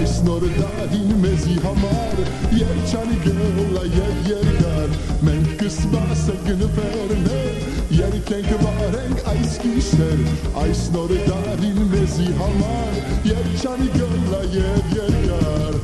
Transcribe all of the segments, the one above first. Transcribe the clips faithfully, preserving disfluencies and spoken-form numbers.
snor darin mezi hamar yer chani gela yer yer gar men kısma sakın verme yer kenk vareng ice kisher ay snor darin mezi hamar yer chani gela yer yer gar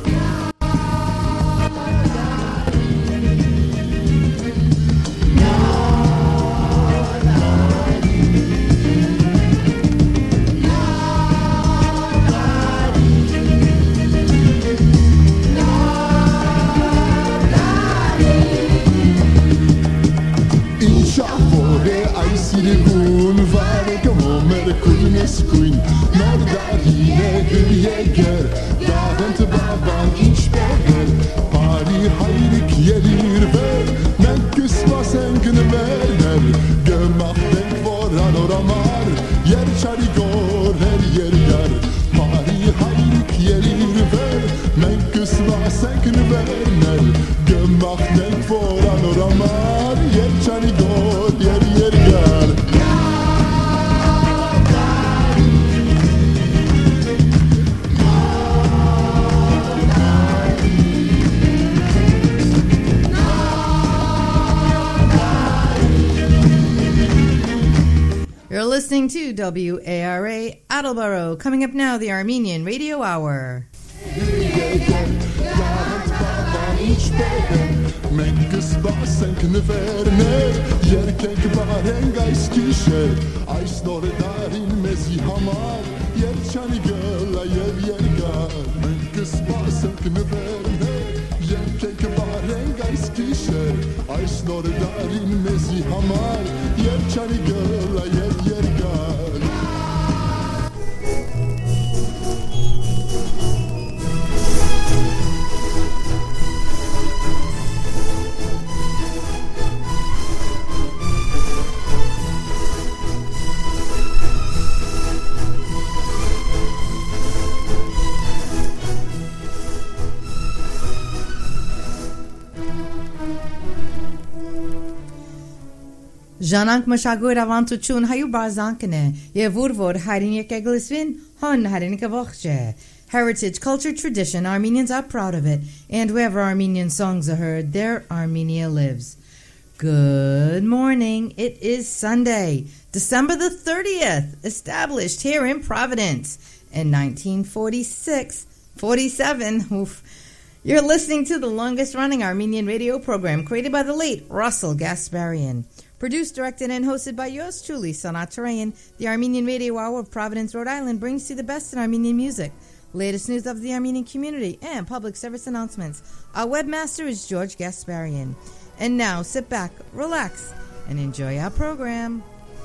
Silgun vare como merkuin eskuin Nor darine bir yeger Davent baban inşpeger Pari hayrik yerir ver Men kısma senkın verner Gömak denk voran oramar Yer çari gor her yer gar Pari hayrik yerir ver Men kısma senkın verner Gömak denk voran oramar Yer çari gor yer yer gar You're listening to W A R A Attleboro. Coming up now, the Armenian Radio Hour. Ay snor darin mezi hamar yer chani gela yer yer gar Janank Mashagur Avantuchun Hayu Barzankane, Yevurvor Harinik Eglisvin, Hun Harinik Avoche. Heritage, culture, tradition, Armenians are proud of it, and wherever Armenian songs are heard, there Armenia lives. Good morning. It is Sunday, December the thirtieth, established here in Providence in nineteen forty-six, forty-seven. Oof. You're listening to the longest running Armenian radio program created by the late Russell Gasparian. Produced, directed, and hosted by yours truly, Sanat Tarayan, the Armenian Radio Hour of Providence, Rhode Island brings you the best in Armenian music, latest news of the Armenian community, and public service announcements. Our webmaster is George Gasparian. And now, sit back, relax, and enjoy our program.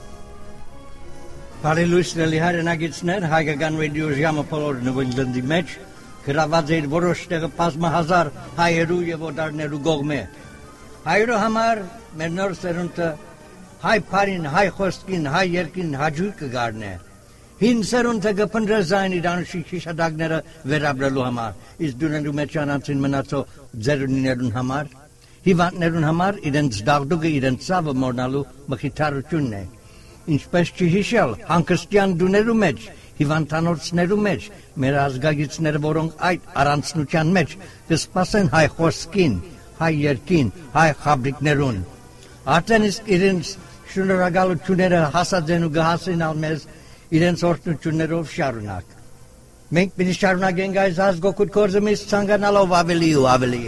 Բարելույսների հայրենագիցներ հայկական ռադիո ժամը բոլոր նվիրդի մեջ գրաված էր որոշ տեղը բազմահազար հայերու եւ օտարներու կողմէ հայրո համար մեր նոր սերունդը հայ բարին հայ խոսքին հայ երկին հաջույք կգարնե հին սերունդը կփնտրե զայնի դանշի շիշադակները վերաբրելու համար իսկ դուներու մեջ անցին մնացող ձերունիներուն համար հիվանդներուն համար իրենց դաղդուկը իրենց ցավը մորնալու մխիթարությունն է ինչպես չհիշել հանգստյան դուներու մեջ հիվանդանոցներու մեջ մեր ազգագիցները որոնք այդ առանցնության մեջ կսպասեն հայ խոսքին հայ երկին հայ խաբրիկներուն արդեն իսկ իրենց շնորհակալությունները հասածեն ու գահասինալ մեզ իրենց օրհնություններով շարունակ մենք պիտի շարունակենք այս ազգօգուտ գործը մեզ ցանկանալով ավելի ու ավելի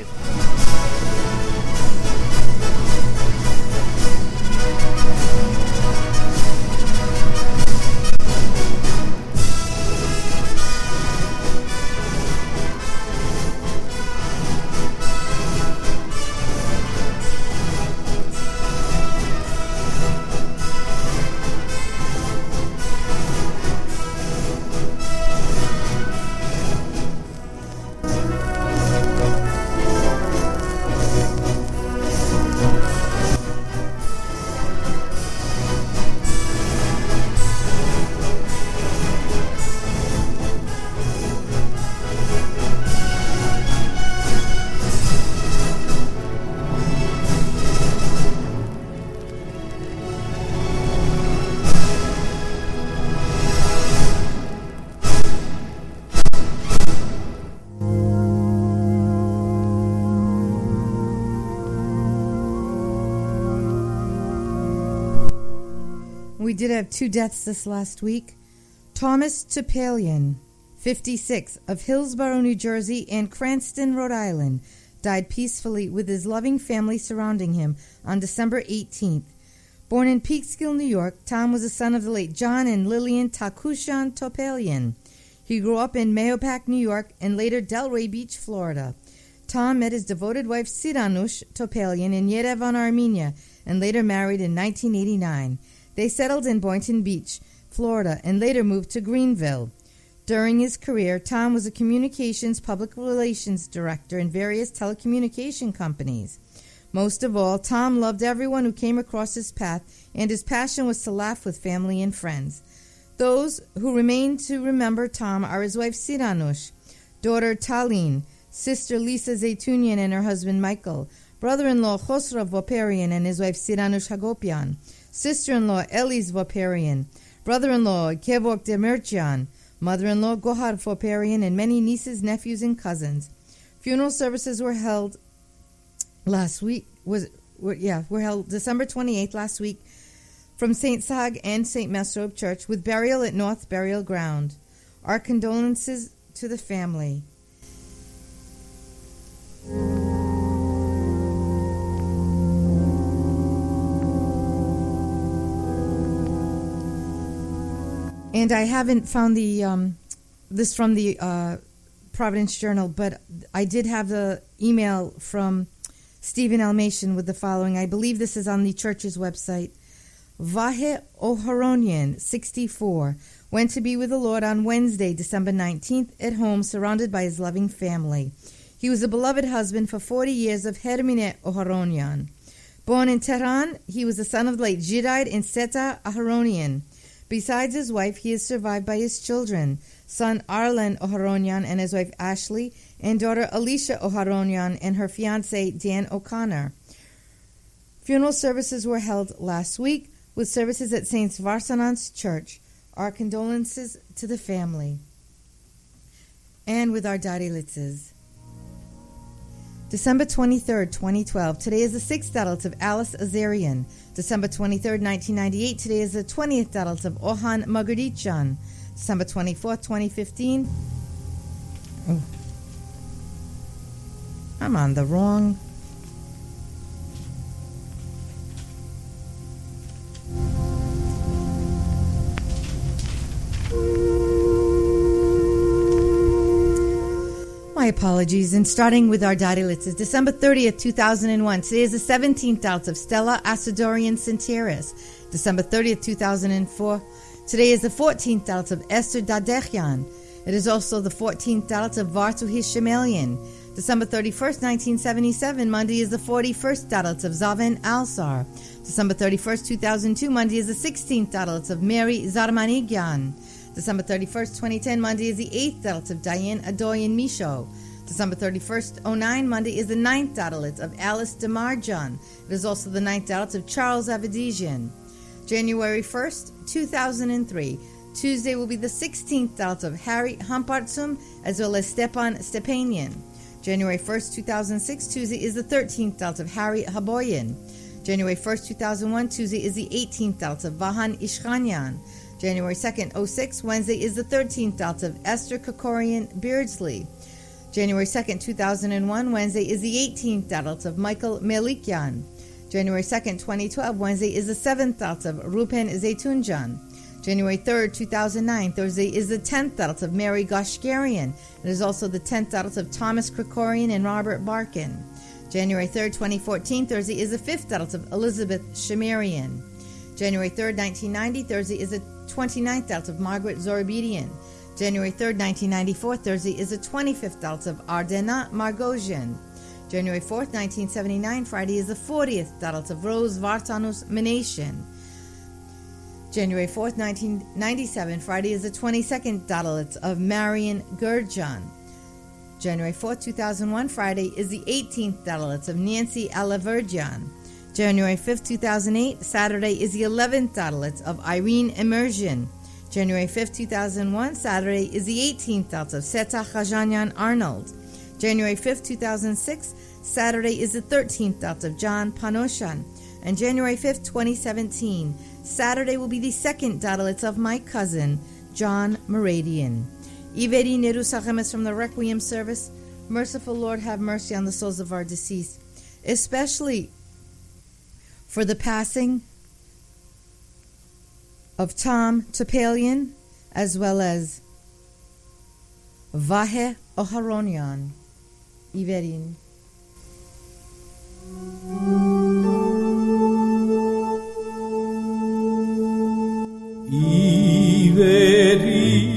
We did have two deaths this last week. Thomas Topalian, fifty-six, of Hillsborough, New Jersey, and Cranston, Rhode Island, died peacefully with his loving family surrounding him on December eighteenth. Born in Peekskill, New York, Tom was the son of the late John and Lillian Takushan Topalian. He grew up in Mahopac, New York, and later Delray Beach, Florida. Tom met his devoted wife Siranush Topalian in Yerevan, Armenia, and later married in nineteen eighty-nine. They settled in Boynton Beach, Florida, and later moved to Greenville. During his career, Tom was a communications public relations director in various telecommunication companies. Most of all, Tom loved everyone who came across his path, and his passion was to laugh with family and friends. Those who remain to remember Tom are his wife Siranush, daughter Talin, sister Lisa Zaytunian and her husband Michael, brother-in-law Khosrav Voparian and his wife Siranush Hagopian, sister-in-law Elis Voparian, brother-in-law Kevok Demirchian, mother-in-law Gohar Voparian, and many nieces, nephews, and cousins. Funeral services were held last week, was were, yeah, were held December twenty-eighth last week from Saint Sag and Saint Mesrob Church, with burial at North Burial Ground. Our condolences to the family. And I haven't found the um, this from the uh, Providence Journal, but I did have the email from Stephen Almation with the following. I believe this is on the church's website. Vahe Oharonian, sixty-four, went to be with the Lord on Wednesday, December nineteenth, at home, surrounded by his loving family. He was a beloved husband for forty years of Hermine Oharonian. Born in Tehran, he was the son of the late Jiraid and Seta Oharonian. Besides his wife, he is survived by his children, son Arlen Oharonian and his wife Ashley, and daughter Alicia Oharonian and her fiancé Dan O'Connor. Funeral services were held last week, with services at Saint Varsanant's Church. Our condolences to the family. And with our Darilitzes. December twenty-third, twenty twelve. Today is the sixth Dalit of Alice Azarian. December twenty-third, nineteen ninety-eight. Today is the twentieth Dalit of Ohan Magardichan. December twenty-fourth, twenty fifteen. Oh. I'm on the wrong. My apologies, and starting with our Darilitz is December thirtieth, two thousand one. Today is the seventeenth Dalit of Stella Asadorian Sinteris. December thirtieth, two thousand four. Today is the fourteenth Dalit of Esther Dadechian. It is also the fourteenth Dalit of Vartuhi Shemelian. December thirty-first, nineteen seventy-seven. Monday is the forty-first Dalit of Zaven Alsar. December thirty-first, two thousand two. Monday is the sixteenth Dalit of Mary Zarmanigyan. December thirty-first, twenty ten, Monday is the eighth Dalit of Diane Adoyan Misho. December thirty-first, oh nine, Monday is the ninth Dalit of Alice Demarjan. It is also the ninth Dalit of Charles Avedisian. January first, two thousand three, Tuesday will be the sixteenth Dalit of Harry Hampartsum, as well as Stepan Stepanian. January first, two thousand six, Tuesday is the thirteenth Dalit of Harry Haboyan. January first, two thousand one, Tuesday is the eighteenth Dalit of Vahan Ishkanyan. January second, oh six, Wednesday is the thirteenth Dalit of Esther Kokorian Beardsley. January second, two thousand one, Wednesday is the eighteenth Dalit of Michael Melikyan. January second, twenty twelve, Wednesday is the seventh Dalit of Rupen Zaytunjan. January third, two thousand nine, Thursday is the tenth Dalit of Mary Goshgarian. It is also the tenth Dalit of Thomas Krikorian and Robert Barkin. January third, twenty fourteen, Thursday is the fifth Dalit of Elizabeth Shemarian. January third, nineteen ninety, Thursday is the twenty-ninth Dalit of Margaret Zorobedian. January third, nineteen ninety-four, Thursday is the twenty-fifth Dalit of Ardena Margosian. January fourth, nineteen seventy-nine, Friday is the fortieth Dalit of Rose Vartanus Menation. January fourth, nineteen ninety-seven, Friday is the twenty-second Dalit of Marion Gurjan. January fourth, two thousand one, Friday is the eighteenth Dalit of Nancy Alaverjan. January fifth, two thousand eight, Saturday is the eleventh Dalit of Irene Immersion. January fifth, two thousand one, Saturday is the eighteenth Dalit of Seta Khajanyan Arnold. January fifth, two thousand six, Saturday is the thirteenth Dalit of John Panoshan. and January fifth, twenty seventeen. Saturday will be the second Dadalitz of my cousin, John Moradian. Iveri Nerusachemes from the Requiem service. Merciful Lord, have mercy on the souls of our deceased, especially for the passing of Tom Topalian, as well as Vahe Oharonian. Iverin. Iverin.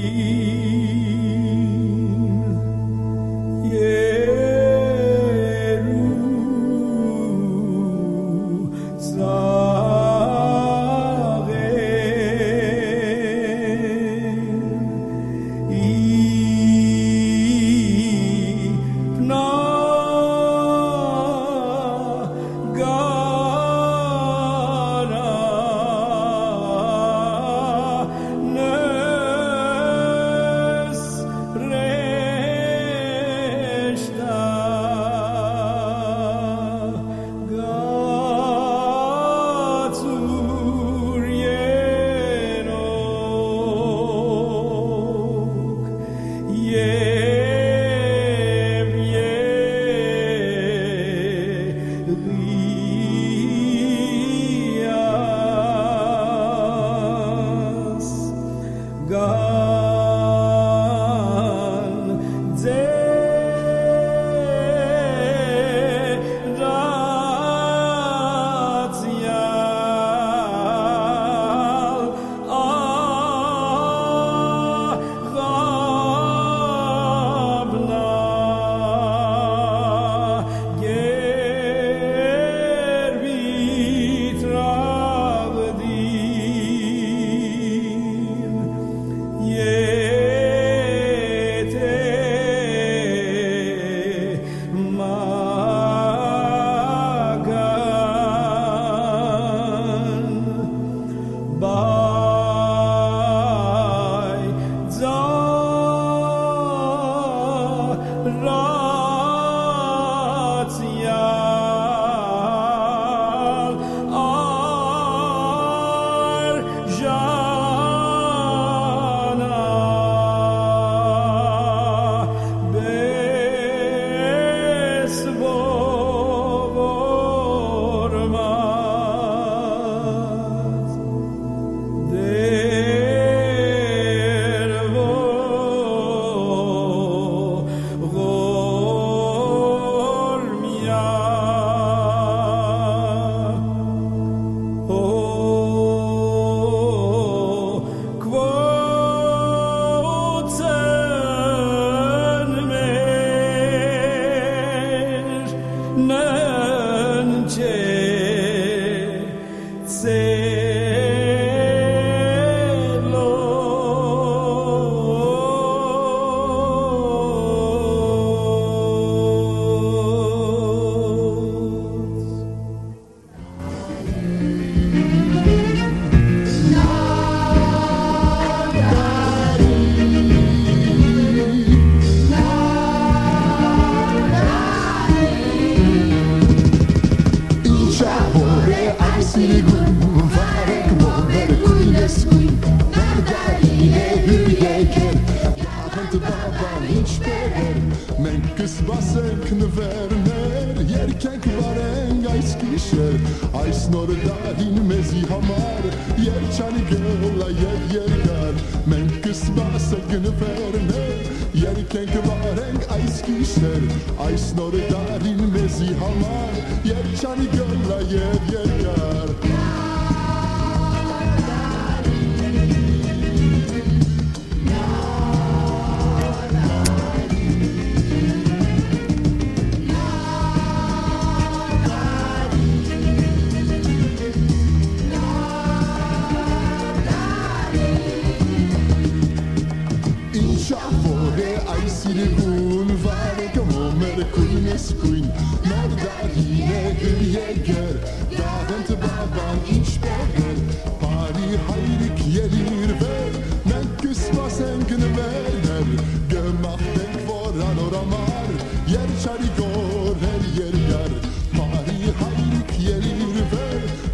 Yer çari gor her yer yer Pari hayrik yerir ver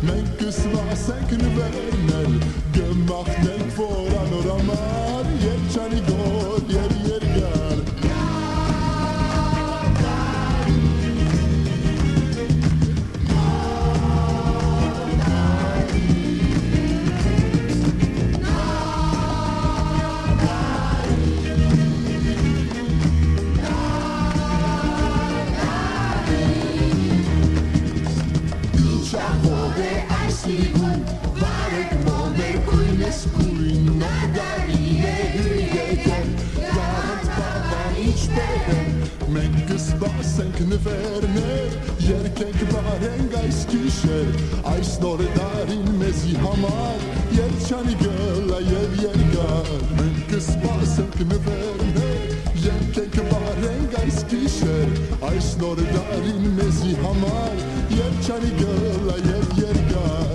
verner Gemacht nicht vor an oder amar Jetzt kann ich går, jer jer gar Sigun, varek momer kuines kuin Nordariye hüyeger Davant baban iç beden Menkes basen kneferner Yerkek baren geis kişer Ais nordarin mezi hamar Yer çani göla yer yergar Menkes basen kneferner Yerkek baren geis kişer Ais nordarin mezi hamar Yer çani göla yer yergar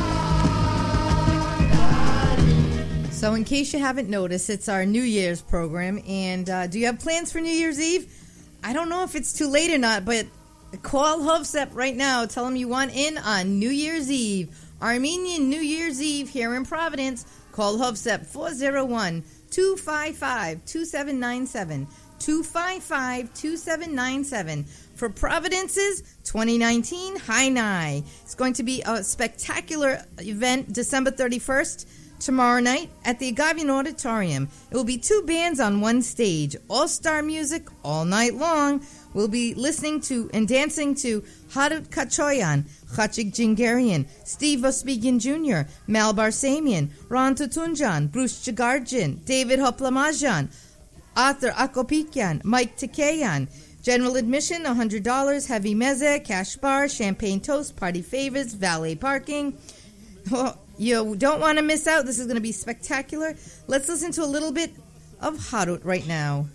So in case you haven't noticed, it's our New Year's program. And uh, do you have plans for New Year's Eve? I don't know if it's too late or not, but call Hovsep right now. Tell him you want in on New Year's Eve. Armenian New Year's Eve here in Providence. Call Hovsep four oh one, two five five, two seven nine seven. two five five, two seven nine seven. For Providence's twenty nineteen High Nai. It's going to be a spectacular event December thirty-first. Tomorrow night at the Agavian Auditorium. It will be two bands on one stage, all-star music all night long. We'll be listening to and dancing to Harut Kachoyan, Chachik Jingarian, Steve Vospigian Junior, Mal Barsamian, Ron Tutunjan, Bruce Jagarjan, David Hoplamajan, Arthur Akopikyan, Mike Tikayan. General admission, one hundred dollars, heavy meze, cash bar, champagne toast, party favors, valet parking. Oh, you don't want to miss out. This is going to be spectacular. Let's listen to a little bit of Harut right now.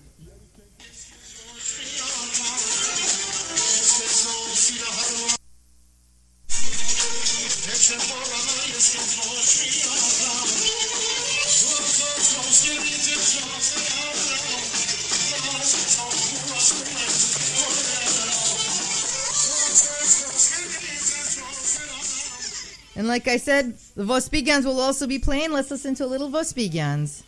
And like I said, the Vospigans will also be playing. Let's listen to a little Vospigans.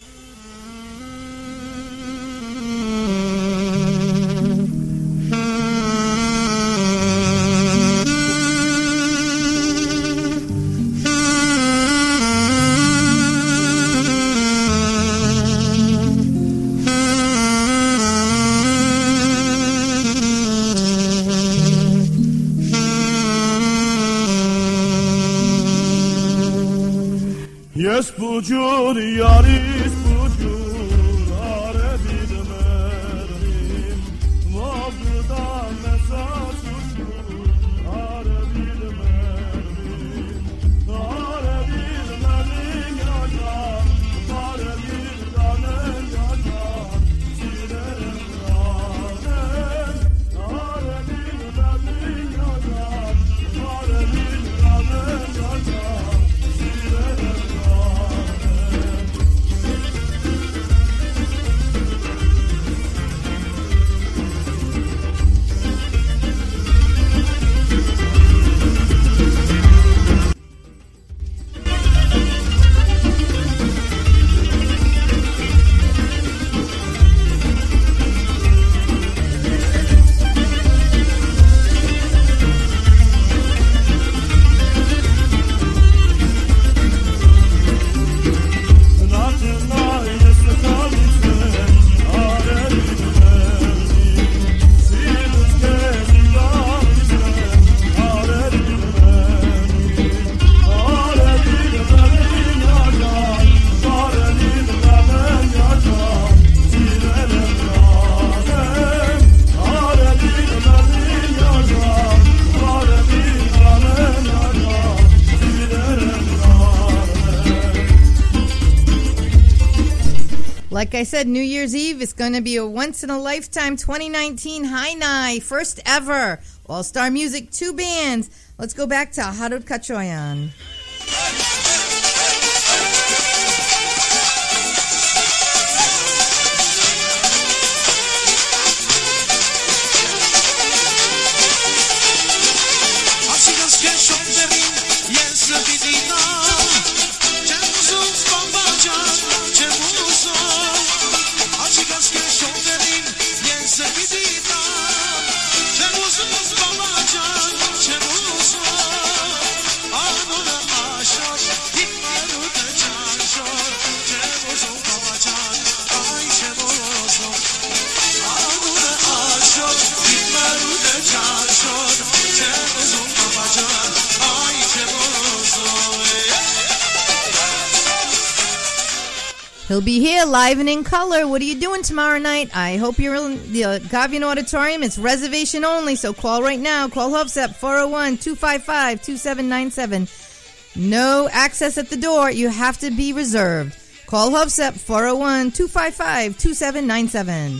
Yes, bujur, yaris bujur, are bilmerim. Vabda mesaj uçur, are bilmerim. Are bilmerim yaşam, are bilmerim yaşam. Silerim ranem, are bilmerim yaşam, are bilmerim yaşam. Silerim Like I said, New Year's Eve is going to be a once-in-a-lifetime twenty nineteen High Nai, first ever. All-star music, two bands. Let's go back to Harut Kachoyan. Así los que son de mí, y en su vida He'll be here live and in color. What are you doing tomorrow night? I hope you're in the uh, Gavian Auditorium. It's reservation only, so call right now. Call Hovsep four oh one, two five five, two seven nine seven. No access at the door. You have to be reserved. Call Hovsep four oh one, two five five, two seven nine seven.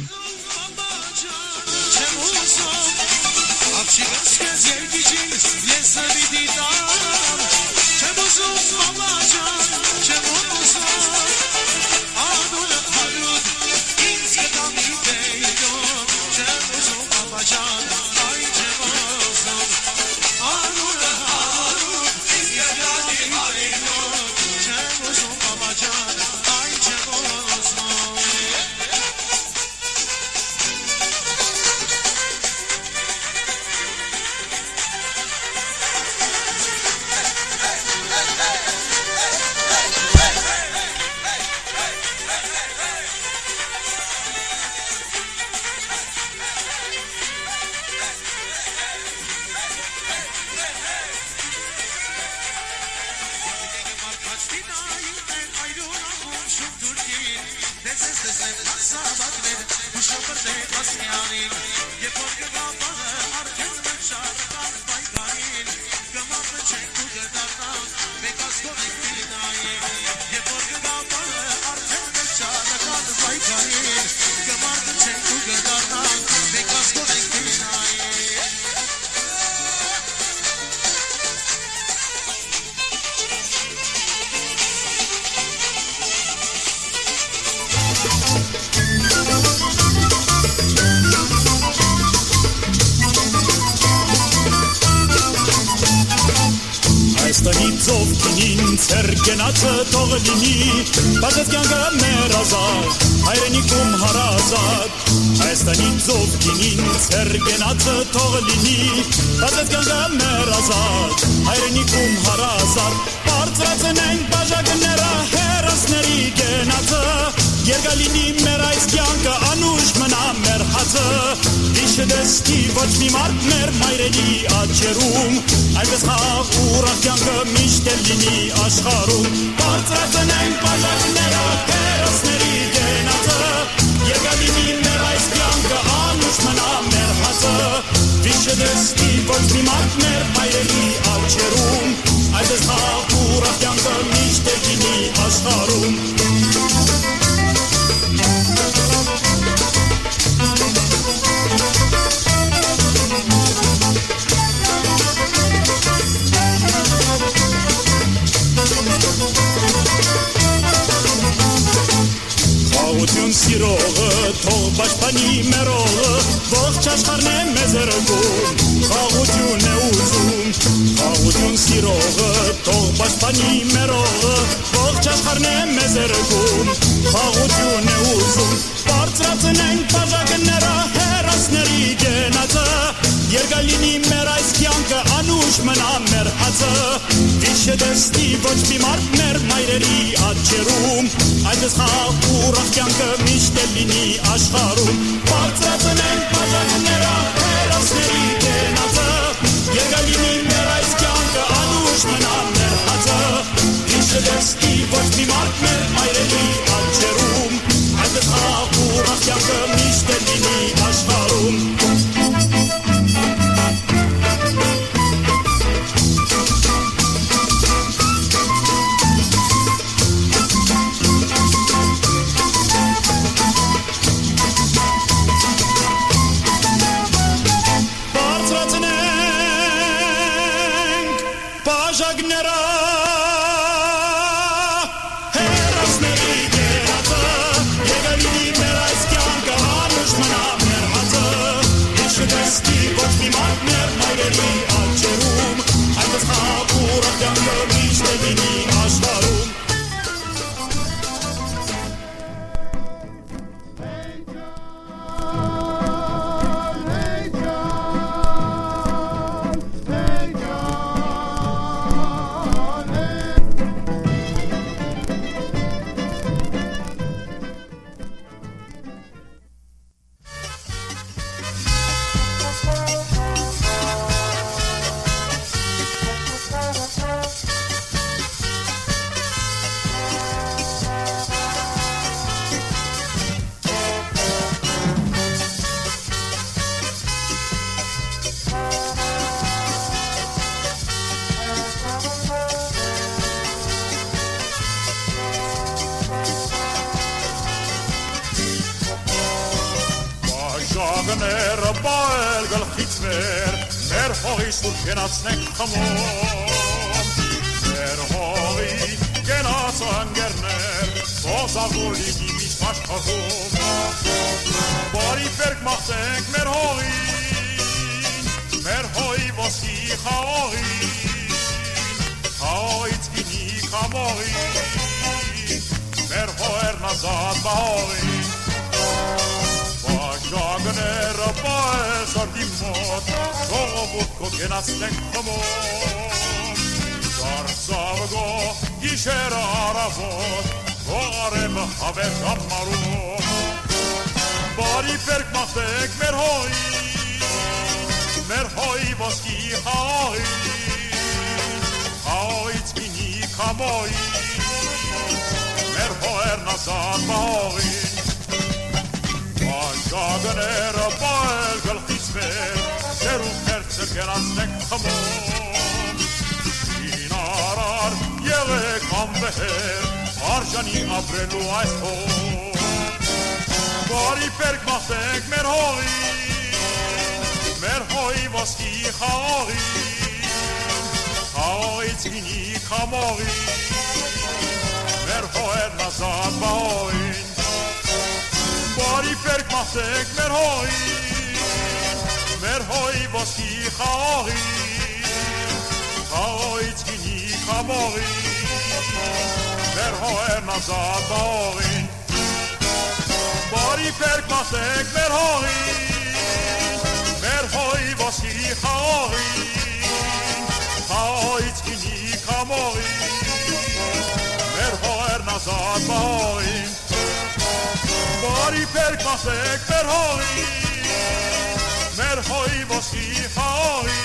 Գնացը թող լինի, բաժեց կյանքը մեր ազատ, հայրենիքում հարազատ, Հայաստանի ծով գինին, ծեր գնացը թող լինի, բաժեց կյանքը մեր ազատ, հայրենիքում հարազատ, բարձրացն ենք բաժակները հերասների գնացը, Երգալինի մեր այս կյանքը անուշ մնա մեր հացը, Վիշը դեստի ոչ մի մարդ մեր մայրերի աչերում, Այնպես խաղ ուրախ կյանքը միշտ էլ լինի աշխարում, Բարձրացն ենք բաժակները հերասների գնացը, Երգալինի մեր այս կյանքը անուշ մնա մեր հացը, Վիշը դեստի ոչ մի մարդ մեր մայրերի աչերում, Այնպես խաղ ուրախ կյանքը միշտ էլ լինի աշխարում, Խաղություն սիրողը, թող պաշտպանի մեր օղը, ողջ աշխարհն է մեզ երգում, խաղություն է ուզում, խաղություն սիրողը, թող պաշտպանի մեր օղը, ողջ աշխարհն է մեզ երգում, խաղություն է ուզում, բարձրացն ենք բաժակները հերասների գնացը, Երգալինի մեր այս կյանքը անուշ մնա մեր հացը, Վիշը դեստի ոչ մի մարդ մեր մայրերի աչերում, Այնպես խաղ ուրախ կյանքը միշտ էլ լինի աշխարում, Բարձրացն ենք բաժակները հերասների գնացը, Երգալինի մեր այս կյանքը անուշ մնա մեր հացը, Վիշը դեստի ոչ մի մարդ մեր մայրերի աչերում, Այնպես խաղ ուրախ կյանքը միշտ էլ լինի աշխարում, Բաժակները հերասների ner bael gal khitver mer hori sur genasnek khamom mer hori genasan gerner Sozaguli gibis fashkhom Bari berg machtek mer hori mer hoi voski khori Hoyt gini khamori mer hoer nazad bahori Vajagner bael sardimot Zovut kogenastek khamom Dar savgo gisher aravot Varem haver gammarum Bari berg machtek mer hoi mer hoi voski khoi Hoyt gini khamoi mer hoer nazad bahori Vajagner bael gal khitver Zeru herzer genasnek khamom Inarar yele kam beher Arjani abrelu aisho Bari berg machtek mer hoi mer hoi voski khoi Hoyt gini khamoi mer hoer nazad bahori Bari berg machtek mer hoi mer hoi voski khoi Hoyt gini khamoi mer hoer nazad bahori Bari berg machtek mer hoi mer hoi voski khoi Hoyt gini khamoi mer hoer nazad bahori Bari berg machtek mer hoi mer hoi voski khoi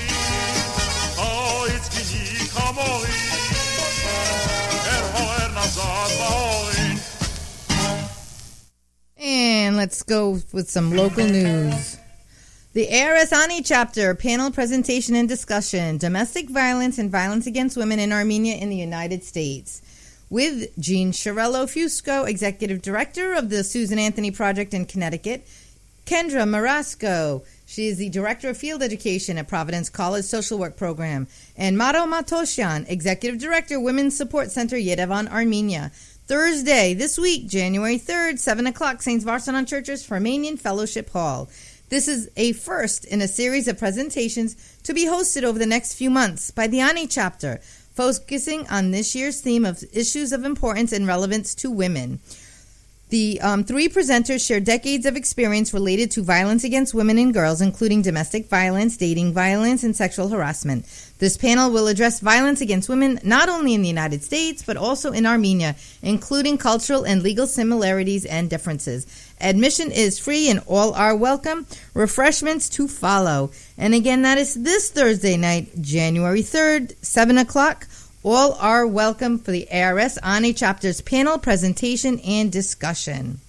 Hoyt gini khamoi mer hoer nazad bahori And let's go with some local news. The A R S Ani chapter panel presentation and discussion, domestic violence and violence against women in Armenia in the United States. With Jean Shirello Fusco, Executive Director of the Susan Anthony Project in Connecticut, Kendra Marasco, she is the Director of Field Education at Providence College Social Work Program, and Maro Matosyan, Executive Director, Women's Support Center, Yerevan, Armenia. Thursday, this week, January third, seven o'clock, Saint Varsanan Church's Armenian Fellowship Hall. This is a first in a series of presentations to be hosted over the next few months by the Ani chapter, focusing on this year's theme of issues of importance and relevance to women. The um, three presenters share decades of experience related to violence against women and girls, including domestic violence, dating violence, and sexual harassment. This panel will address violence against women not only in the United States, but also in Armenia, including cultural and legal similarities and differences. Admission is free and all are welcome. Refreshments to follow. And again, that is this Thursday night, January third, seven o'clock. All are welcome for the A R S Ani Chapter's panel presentation and discussion.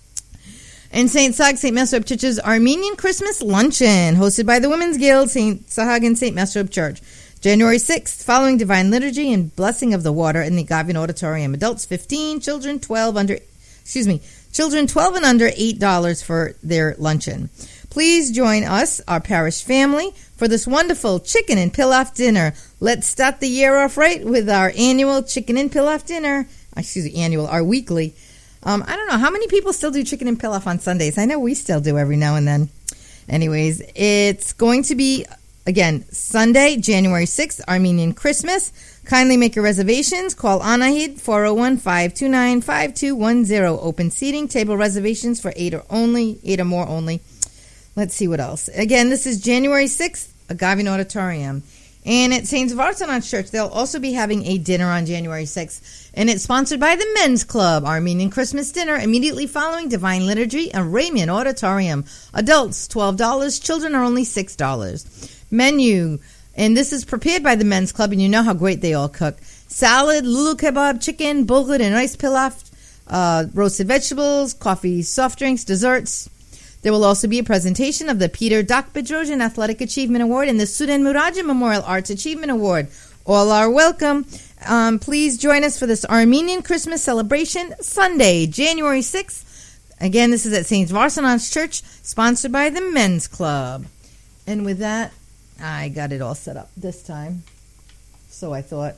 And Saint Sag, Saint Mesrop Church's Armenian Christmas Luncheon, hosted by the Women's Guild, Saint Sahag and Saint Mesrop Church. January sixth, following Divine Liturgy and Blessing of the Water in the Gavin Auditorium. Adults fifteen, children twelve under, excuse me, children twelve and under, eight dollars for their luncheon. Please join us, our parish family, for this wonderful chicken and pilaf dinner. Let's start the year off right with our annual chicken and pilaf dinner. Excuse me, annual, our weekly. Um, I don't know, how many people still do chicken and pilaf on Sundays? I know we still do every now and then. Anyways, it's going to be, again, Sunday, January sixth, Armenian Christmas. Kindly make your reservations. Call Anahid, four oh one, five two nine, five two one zero. Open seating, table reservations for eight or only, eight or more only. Let's see what else. Again, this is January sixth, Agavin Auditorium. And at Saint Varsanan Church, they'll also be having a dinner on January sixth. And it's sponsored by the Men's Club, Armenian Christmas dinner, immediately following Divine Liturgy and Raymond Auditorium. Adults, twelve dollars. Children are only six dollars. Menu, and this is prepared by the Men's Club, and you know how great they all cook. Salad, lulu kebab, chicken, bulgur, and rice pilaf, uh, roasted vegetables, coffee, soft drinks, desserts. There will also be a presentation of the Peter Dak Bedrosian Athletic Achievement Award and the Sudan Muraja Memorial Arts Achievement Award. All are welcome. Um, please join us for this Armenian Christmas celebration Sunday, January sixth, Again, this is at Saint Varsanant's Church, sponsored by the Men's Club. And with that, I got it all set up this time. So I thought.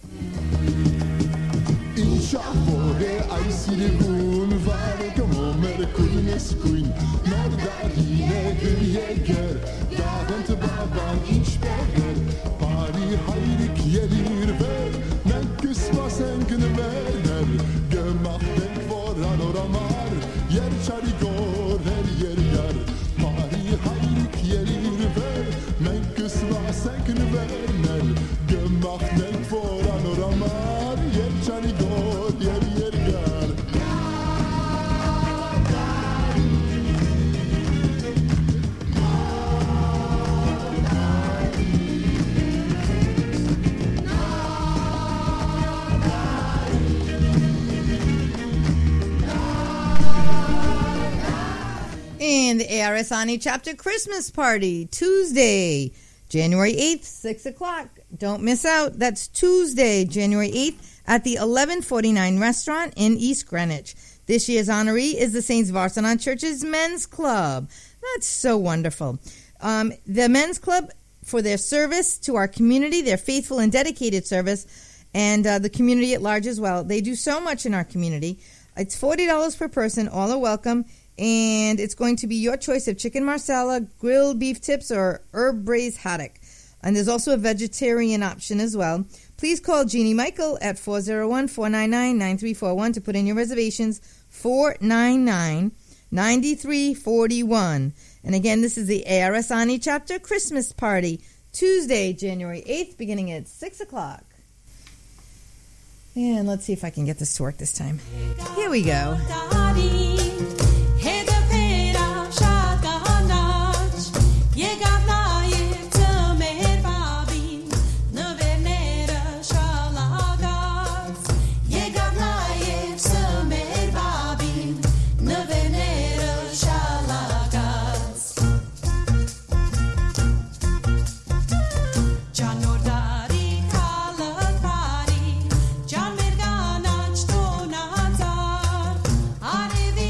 In Shavore, I see the moon, Vare como mer kuines queen. Nor da hine hüljeger, da vente baban inspeger. Pari heilig jelir ver, nenkes was enkene verner. Gemacht denk voran or amar, jer charigor her jergar. Pari heilig jelir ver, nenkes was enkene verner. Gemacht denk voran or amar, jer charigor her jergar. And the A R S Ani Chapter Christmas Party, Tuesday, January eighth, six o'clock. Don't miss out. That's Tuesday, January eighth, at the eleven forty-nine Restaurant in East Greenwich. This year's honoree is the Saint Varsanant Church's Men's Club. That's so wonderful. Um, the Men's Club, for their service to our community, their faithful and dedicated service, and uh, the community at large as well. They do so much in our community. It's forty dollars per person. All are welcome. And it's going to be your choice of chicken marsala, grilled beef tips, or herb braised haddock. And there's also a vegetarian option as well. Please call Jeannie Michael at four oh one, four nine nine, nine three four one to put in your reservations, four nine nine, nine three four one. And again, this is the A R S Ani Chapter Christmas Party, Tuesday, January eighth, beginning at six o'clock. And let's see if I can get this to work this time. Here we go. Are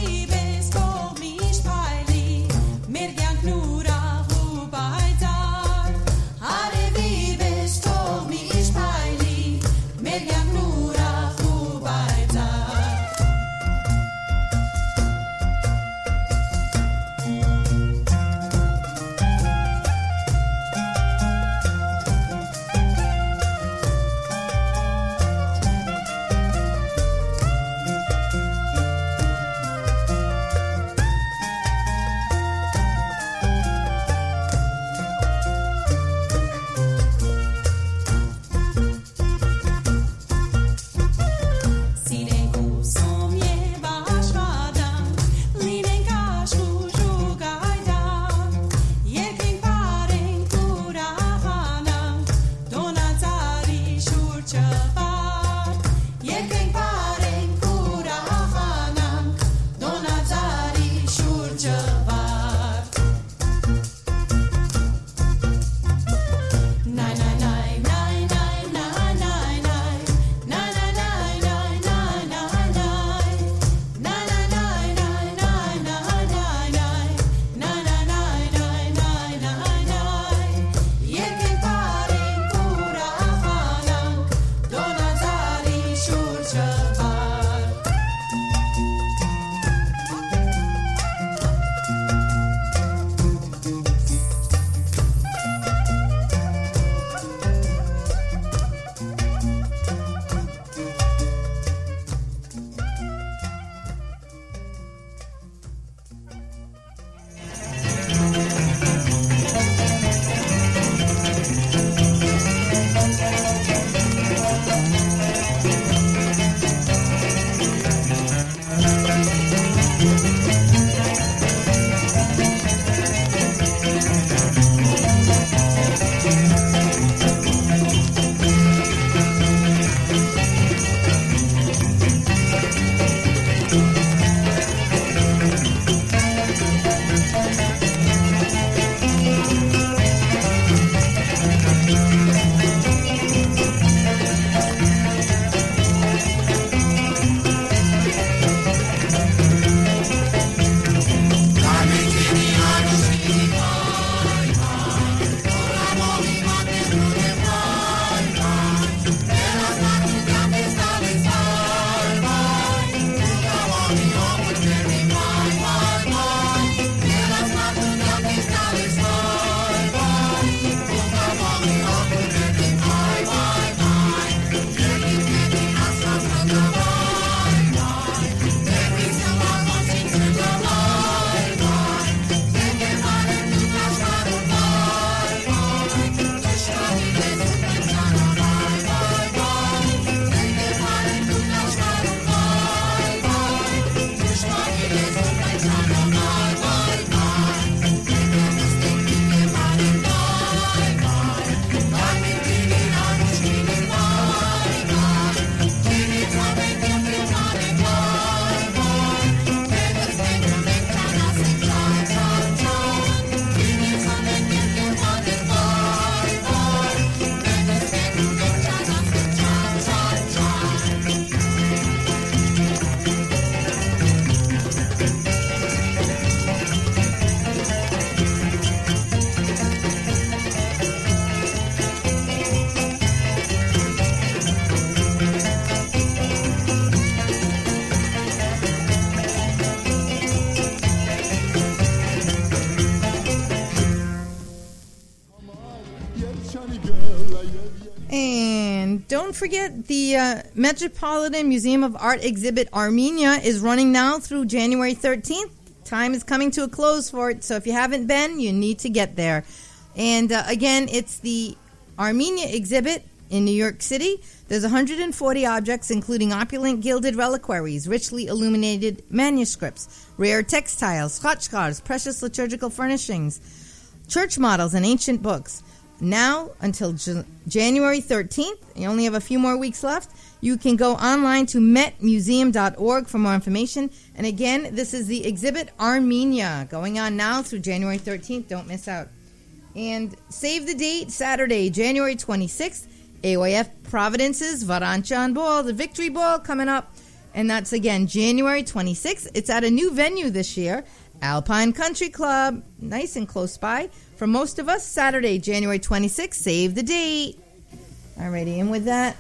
don't forget the uh, Metropolitan Museum of Art exhibit Armenia is running now through January thirteenth. Time is coming to a close for it, so if you haven't been, you need to get there. And uh, again, it's the Armenia exhibit in New York City. There's one hundred forty objects, including opulent gilded reliquaries, richly illuminated manuscripts, rare textiles, khachkars, precious liturgical furnishings, church models, and ancient books. Now, until J- January thirteenth, you only have a few more weeks left. You can go online to met museum dot org for more information. And again, this is the exhibit Armenia, going on now through January thirteenth. Don't miss out. And save the date, Saturday, January twenty-sixth, A Y F Providence's Varanchan Ball, the Victory Ball coming up. And that's, again, January twenty-sixth. It's at a new venue this year, Alpine Country Club, nice and close by. For most of us, Saturday, January twenty-sixth, save the date. Alrighty, and with that,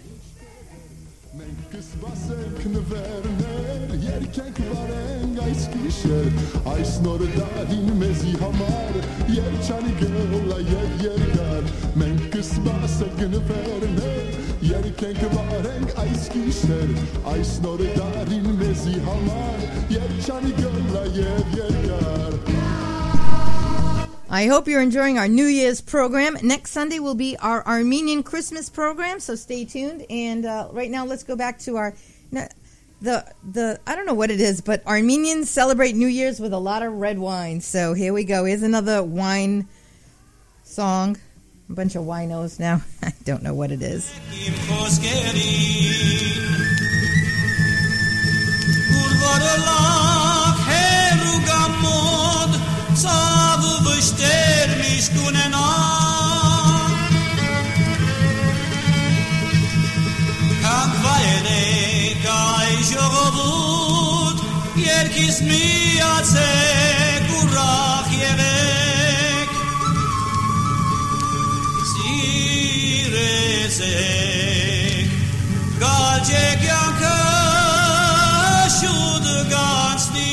I hope you're enjoying our New Year's program. Next Sunday will be our Armenian Christmas program, so stay tuned. And uh, right now, let's go back to our the the I don't know what it is, but Armenians celebrate New Year's with a lot of red wine. So here we go. Here's another wine song. A bunch of winos now. I don't know what it is. Երկիս միացեք ուրախ եղեք Սիրեցեք գալջեք յանքը շուտ գանցնի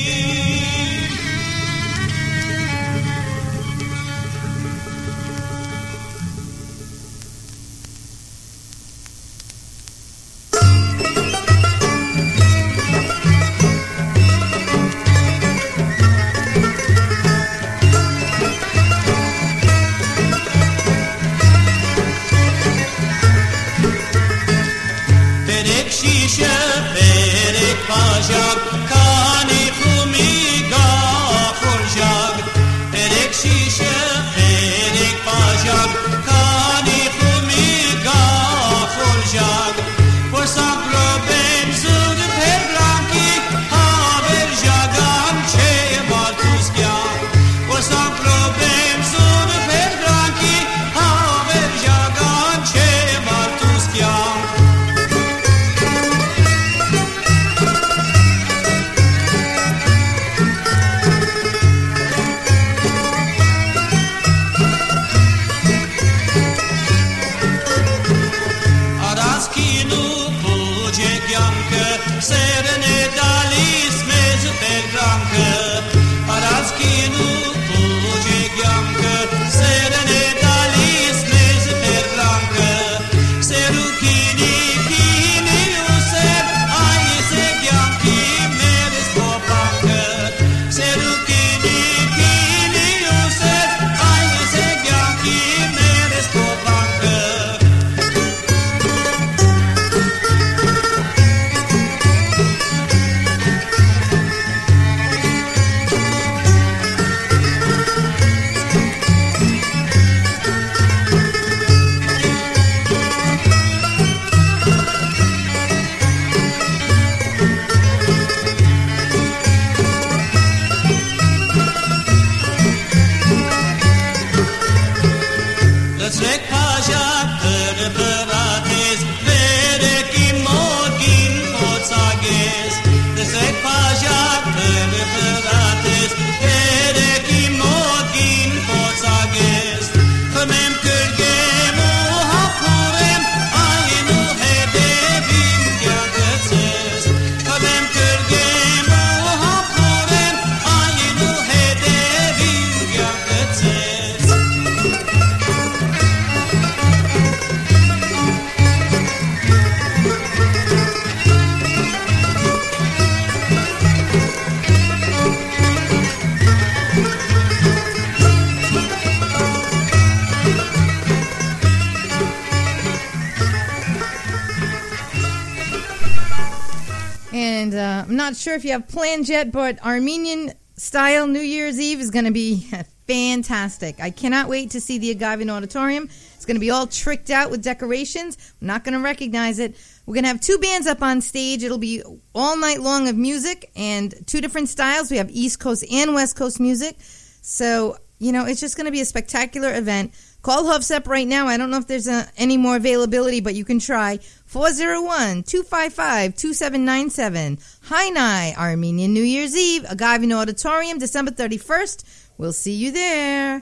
Pajak, kani khumi ga khorjak, erek shishe, erek pajak, kani khumi ga khorjak, por samplo benzud per blanki, haver jagam che baltuskya, por samplo benzud per blanki, haver jagam che baltuskya. And uh, I'm not sure if you have plans yet, but Armenian-style New Year's Eve is going to be fantastic. I cannot wait to see the Agavin Auditorium. It's going to be all tricked out with decorations. I'm not going to recognize it. We're going to have two bands up on stage. It'll be all night long of music and two different styles. We have East Coast and West Coast music. So, you know, it's just going to be a spectacular event. Call Hovsep right now. I don't know if there's a, any more availability, but you can try. four oh one, two five five, two seven nine seven. Hainai, Armenian New Year's Eve, Agavin Auditorium, December thirty-first. We'll see you there.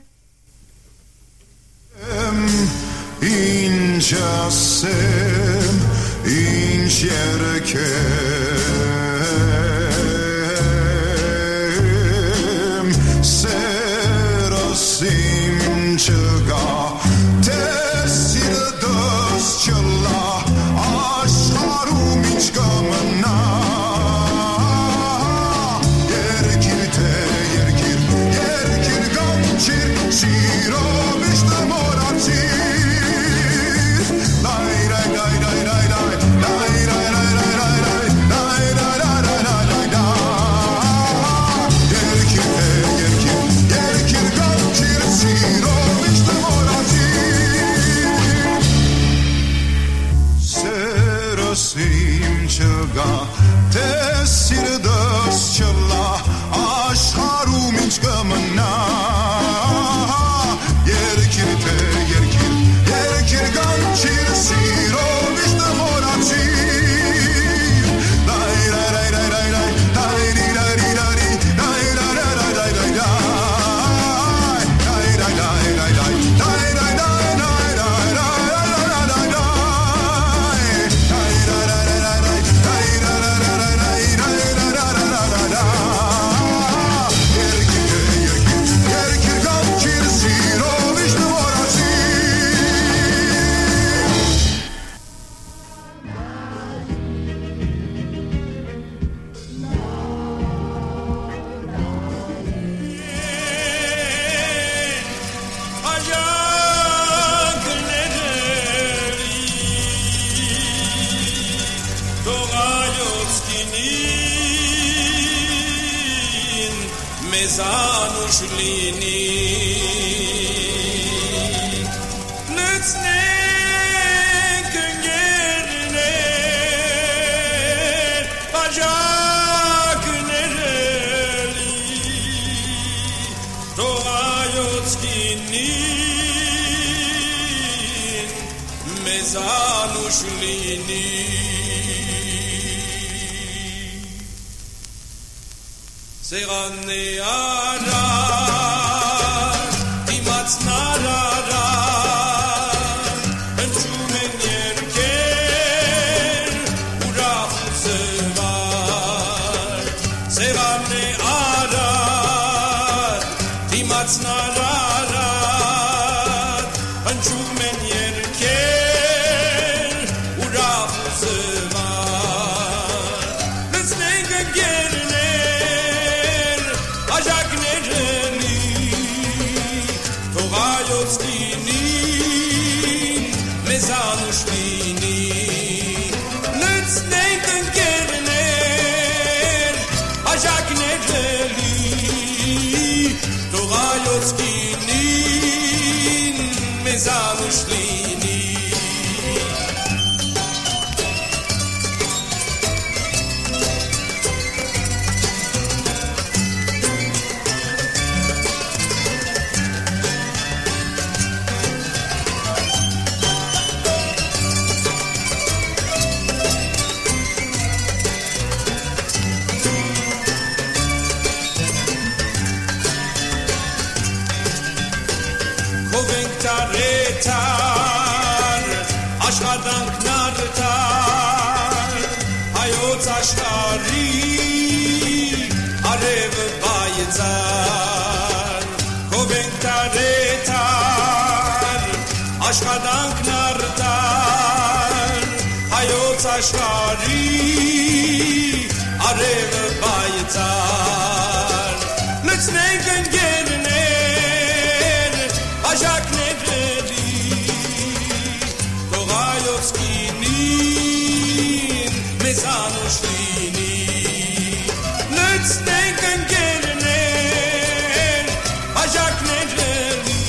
Mezanoshli stini nütz denken gelner ajak nedeli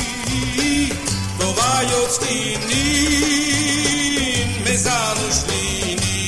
dogayot stini mezanush stini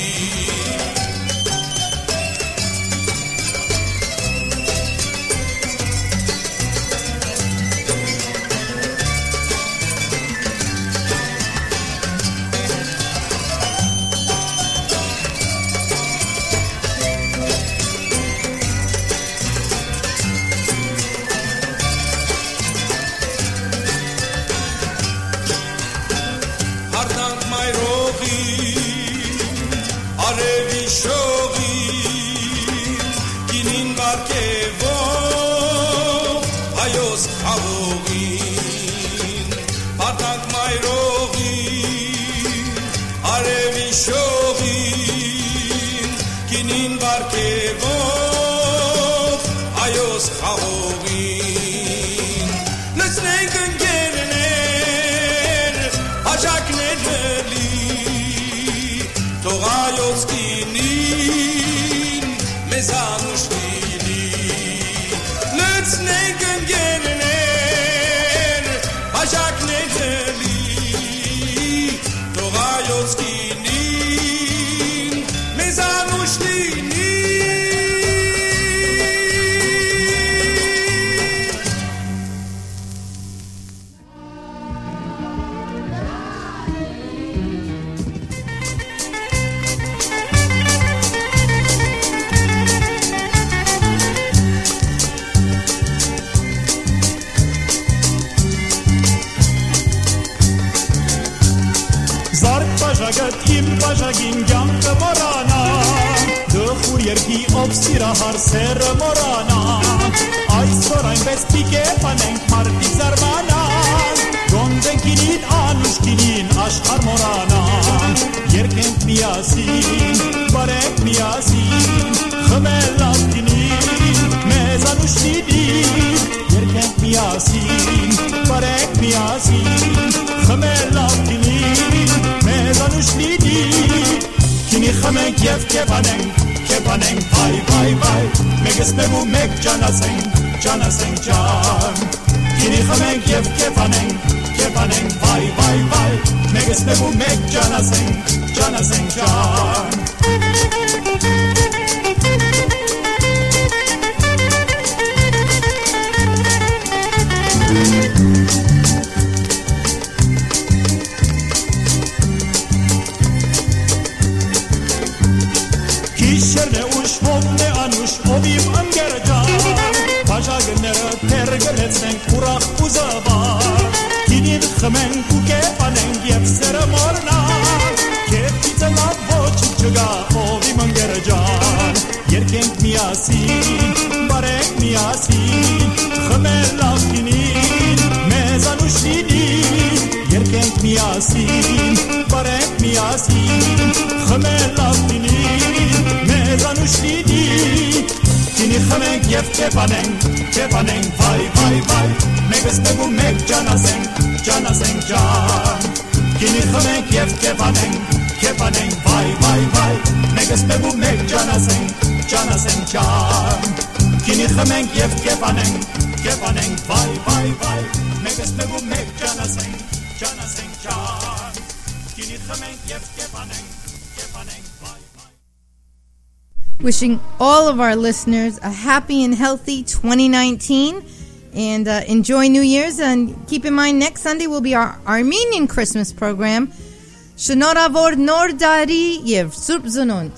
Wishing all of our listeners a happy and healthy twenty nineteen, and uh, enjoy New Year's. And keep in mind, next Sunday will be our Armenian Christmas program. Shnoravor Nor Dari Yev Surp Zonont.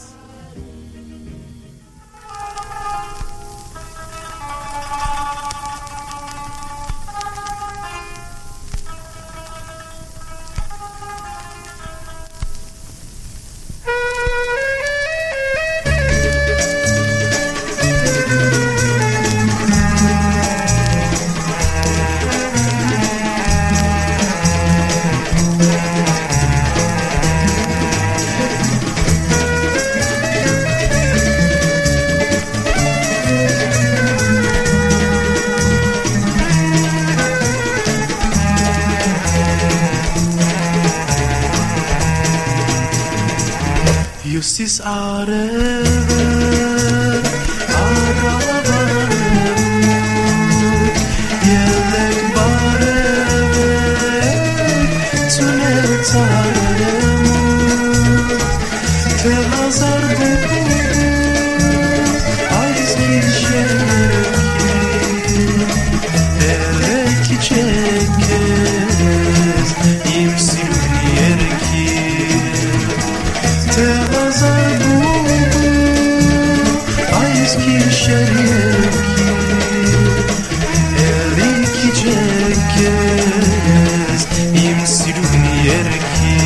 Is arever aravaremut Yelek barever Tunetaremut Telazar bubu Ayzil şerki Elek çekez İmsil yerki Telazar bubu Ayzil şerki Elek çekez İmsil yerki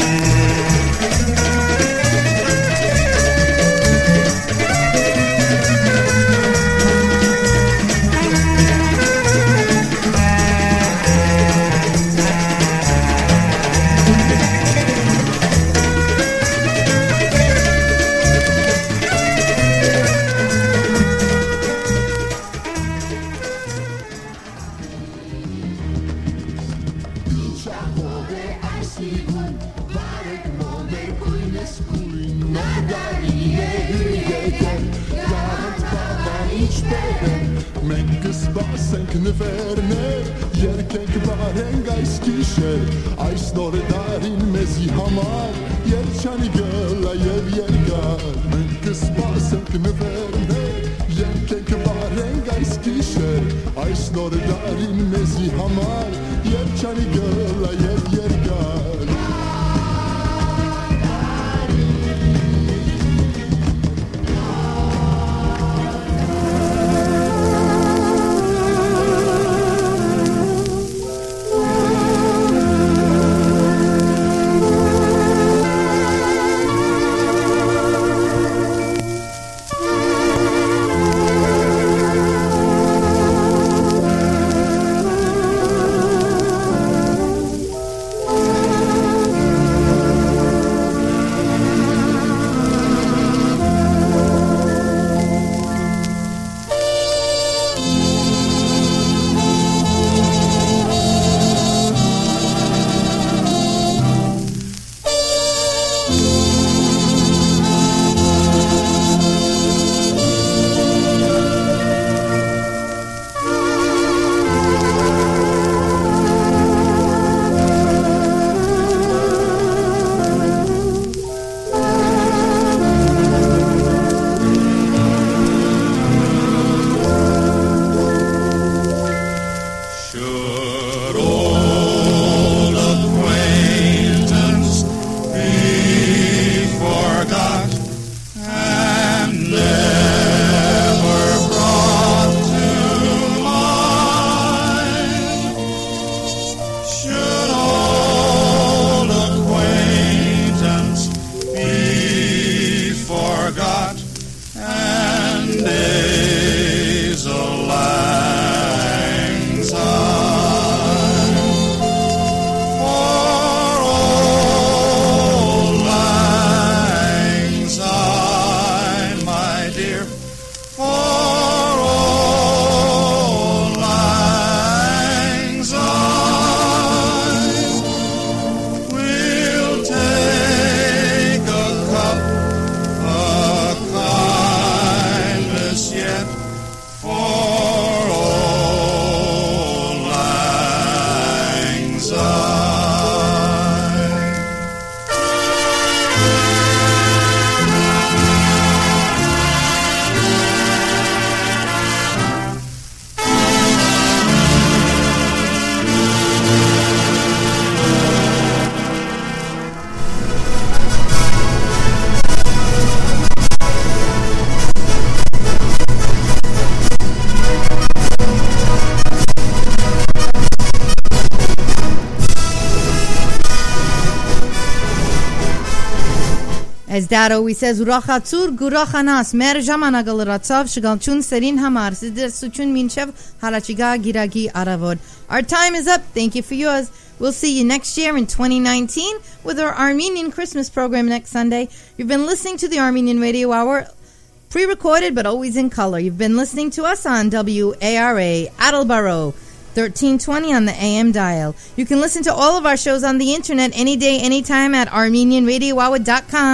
As Dad always says, Urachatzur Gurachanas, Mer Jamanagal Ratzav, Shigalchun Serin Hamar, Sidr Suchun Minchev, Halachiga Giragi Aravod. Our time is up. Thank you for yours. We'll see you next year in twenty nineteen with our Armenian Christmas program next Sunday. You've been listening to the Armenian Radio Hour, pre-recorded but always in color. You've been listening to us on W A R A, Attleboro, thirteen twenty on the A M dial. You can listen to all of our shows on the internet any day, anytime at armenian radio hour dot com.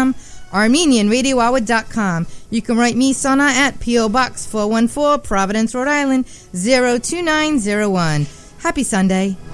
Armenian Radio Hour dot com. You can write me, Sana, at P O. Box four one four, Providence, Rhode Island, zero two nine zero one. Happy Sunday.